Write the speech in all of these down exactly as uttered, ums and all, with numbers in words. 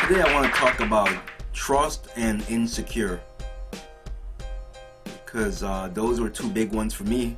Today I want to talk about trust and insecure, because uh, those were two big ones for me.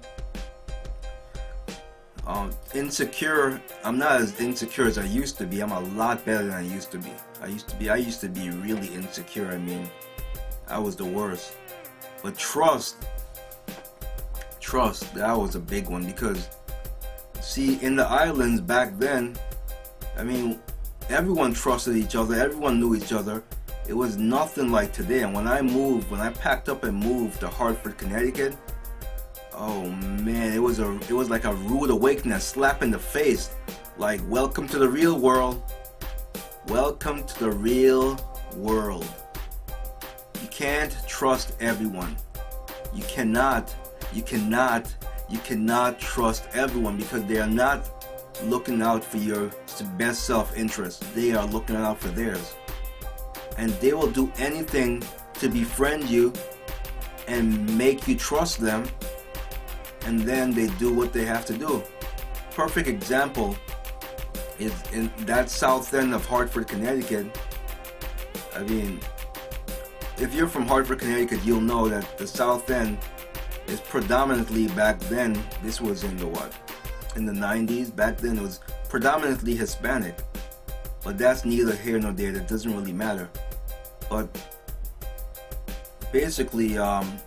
Um, insecure, I'm not as insecure as I used to be. I'm a lot better than I used to be. I used to be, I used to be really insecure. I mean, I was the worst. But trust, trust, that was a big one, because see, in the islands back then, I mean, everyone trusted each other, everyone knew each other. It was nothing like today. And when I moved, when I packed up and moved to Hartford, Connecticut, oh man, it was a it was like a rude awakening, a slap in the face. Like, welcome to the real world. Welcome to the real world. You can't trust everyone. You cannot, you cannot, you cannot trust everyone, because they are not looking out for your best self-interest. They are looking out for theirs. And they will do anything to befriend you and make you trust them, and then they do what they have to do. Perfect example is in that south end of Hartford, Connecticut. I mean, if you're from Hartford, Connecticut, you'll know that the south end is predominantly, back then, this was in the what? In the nineties, back then it was predominantly Hispanic. But that's neither here nor there, that doesn't really matter. But basically, um,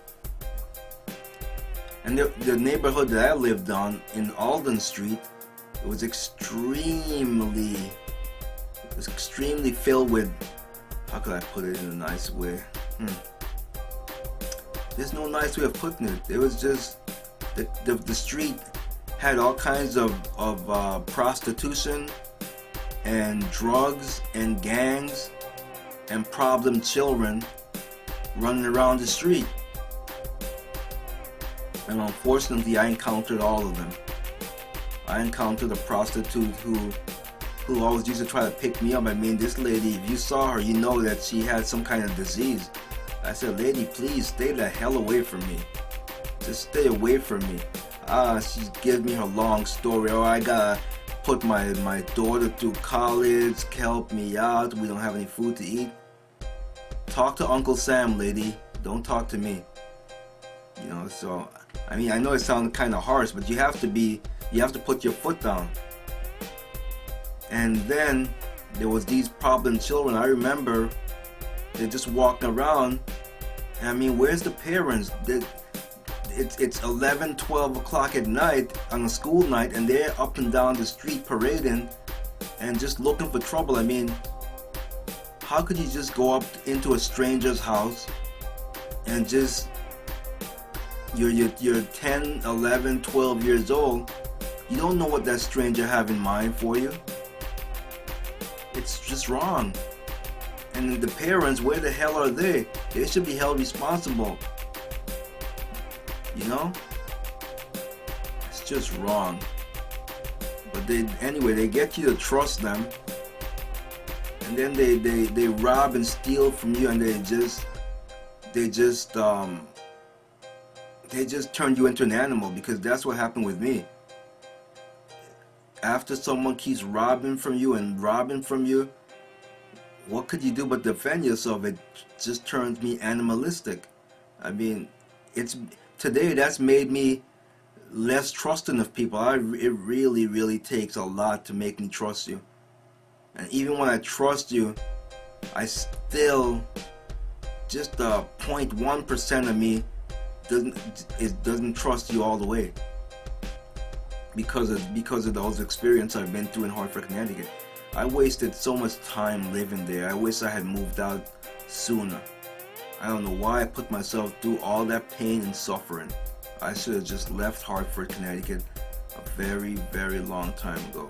and the, the neighborhood that I lived on in Alden Street, it was extremely, it was extremely filled with, how could I put it in a nice way? Hmm. There's no nice way of putting it. It was just, the, the, the street had all kinds of, of uh, prostitution and drugs and gangs and problem children running around the street. And unfortunately, I encountered all of them. I encountered a prostitute who who always used to try to pick me up. I mean, this lady, if you saw her, you know that she had some kind of disease. I said, lady, please stay the hell away from me. Just stay away from me. Ah, she gives me her long story. Oh, I gotta put my, my daughter through college, help me out, we don't have any food to eat. Talk to Uncle Sam, lady. Don't talk to me. You know, so, I mean, I know it sounds kind of harsh, but you have to be, you have to put your foot down. And then there was these problem children. I remember they're just walking around. And I mean, where's the parents? They, it's it's eleven, twelve o'clock at night on a school night, and they're up and down the street parading and just looking for trouble. I mean, how could you just go up into a stranger's house and just, you're, you're, you're ten, eleven, twelve years old, you don't know what that stranger have in mind for you. It's just wrong. And the parents, where the hell are they? They should be held responsible. You know? It's just wrong. But they, anyway, they get you to trust them. And then they, they, they rob and steal from you, and they just, they just, um, they just turn you into an animal, because that's what happened with me. After someone keeps robbing from you and robbing from you, what could you do but defend yourself? It just turns me animalistic. I mean, it's today that's made me less trusting of people. I, it really, really takes a lot to make me trust you. And even when I trust you, I still, just a zero point one percent of me doesn't it doesn't trust you all the way. Because of because of those experiences I've been through in Hartford, Connecticut. I wasted so much time living there. I wish I had moved out sooner. I don't know why I put myself through all that pain and suffering. I should have just left Hartford, Connecticut a very, very long time ago.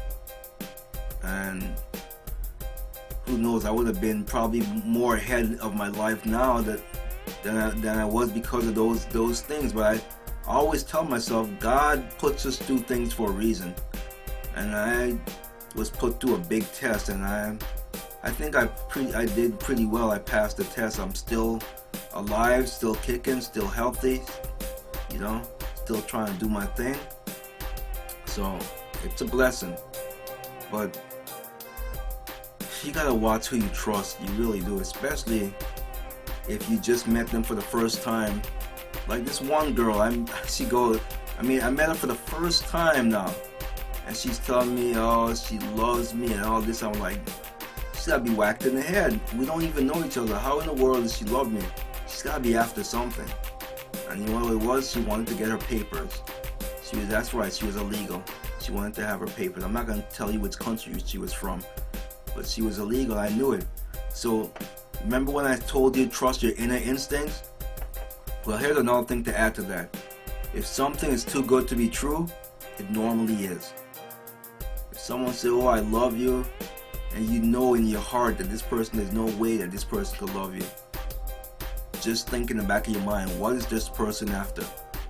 And who knows, I would have been probably more ahead of my life now that than I, than I was because of those those things. But I I always tell myself, God puts us through things for a reason. And I was put through a big test, and I I think I pre- I did pretty well. I passed the test. I'm still alive, still kicking, still healthy, you know, still trying to do my thing. So it's a blessing. But you gotta watch who you trust. You really do, especially if you just met them for the first time. Like this one girl, I'm she goes. I mean, I met her for the first time now, and she's telling me, oh, she loves me and all this. I'm like, she's gotta be whacked in the head. We don't even know each other. How in the world does she love me? She's gotta be after something. And you know what it was? She wanted to get her papers. She was, that's right, she was illegal. She wanted to have her papers. I'm not gonna tell you which country she was from, but she was illegal. I knew it. So remember when I told you trust your inner instincts? Well, here's another thing to add to that. If something is too good to be true, it normally is. If someone says, oh, I love you, and you know in your heart that this person, there's no way that this person could love you, just think in the back of your mind, what is this person after?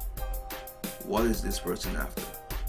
What is this person after?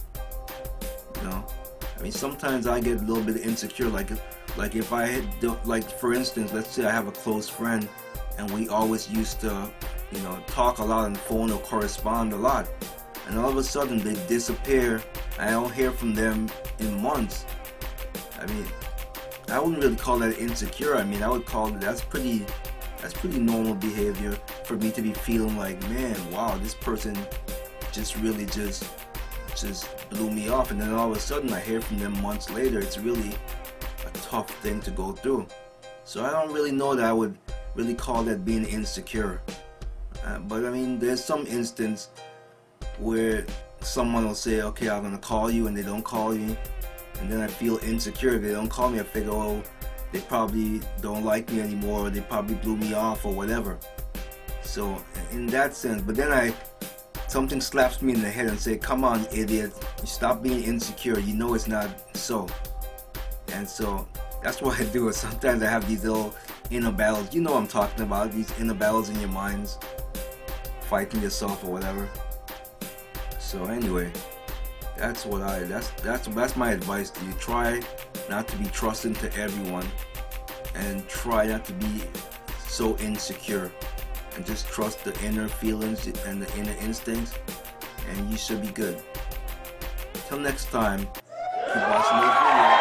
You know? I mean, sometimes I get a little bit insecure, like, like if I had, like for instance, let's say I have a close friend, and we always used to, you know, talk a lot on the phone or correspond a lot, and all of a sudden they disappear. I don't hear from them in months. I mean, I wouldn't really call that insecure. I mean, I would call it, that's pretty, that's pretty normal behavior for me to be feeling like, man, wow, this person just really just, just blew me off, and then all of a sudden I hear from them months later. It's really a tough thing to go through. So I don't really know that I would really call that being insecure. Uh, but I mean, there's some instance where someone will say, okay, I'm gonna call you, and they don't call you, and then I feel insecure. If they don't call me, I figure, oh, they probably don't like me anymore, or they probably blew me off, or whatever. So in that sense, but then I, something slaps me in the head and say, come on, idiot, stop being insecure. You know it's not so. And so that's what I do. Sometimes I have these little inner battles. You know what I'm talking about, these inner battles in your minds, fighting yourself or whatever. So anyway, that's what I that's that's that's my advice to you. Try not to be trusting to everyone, and try not to be so insecure, and just trust the inner feelings and the inner instincts, and you should be good. Till next time, keep watching those videos.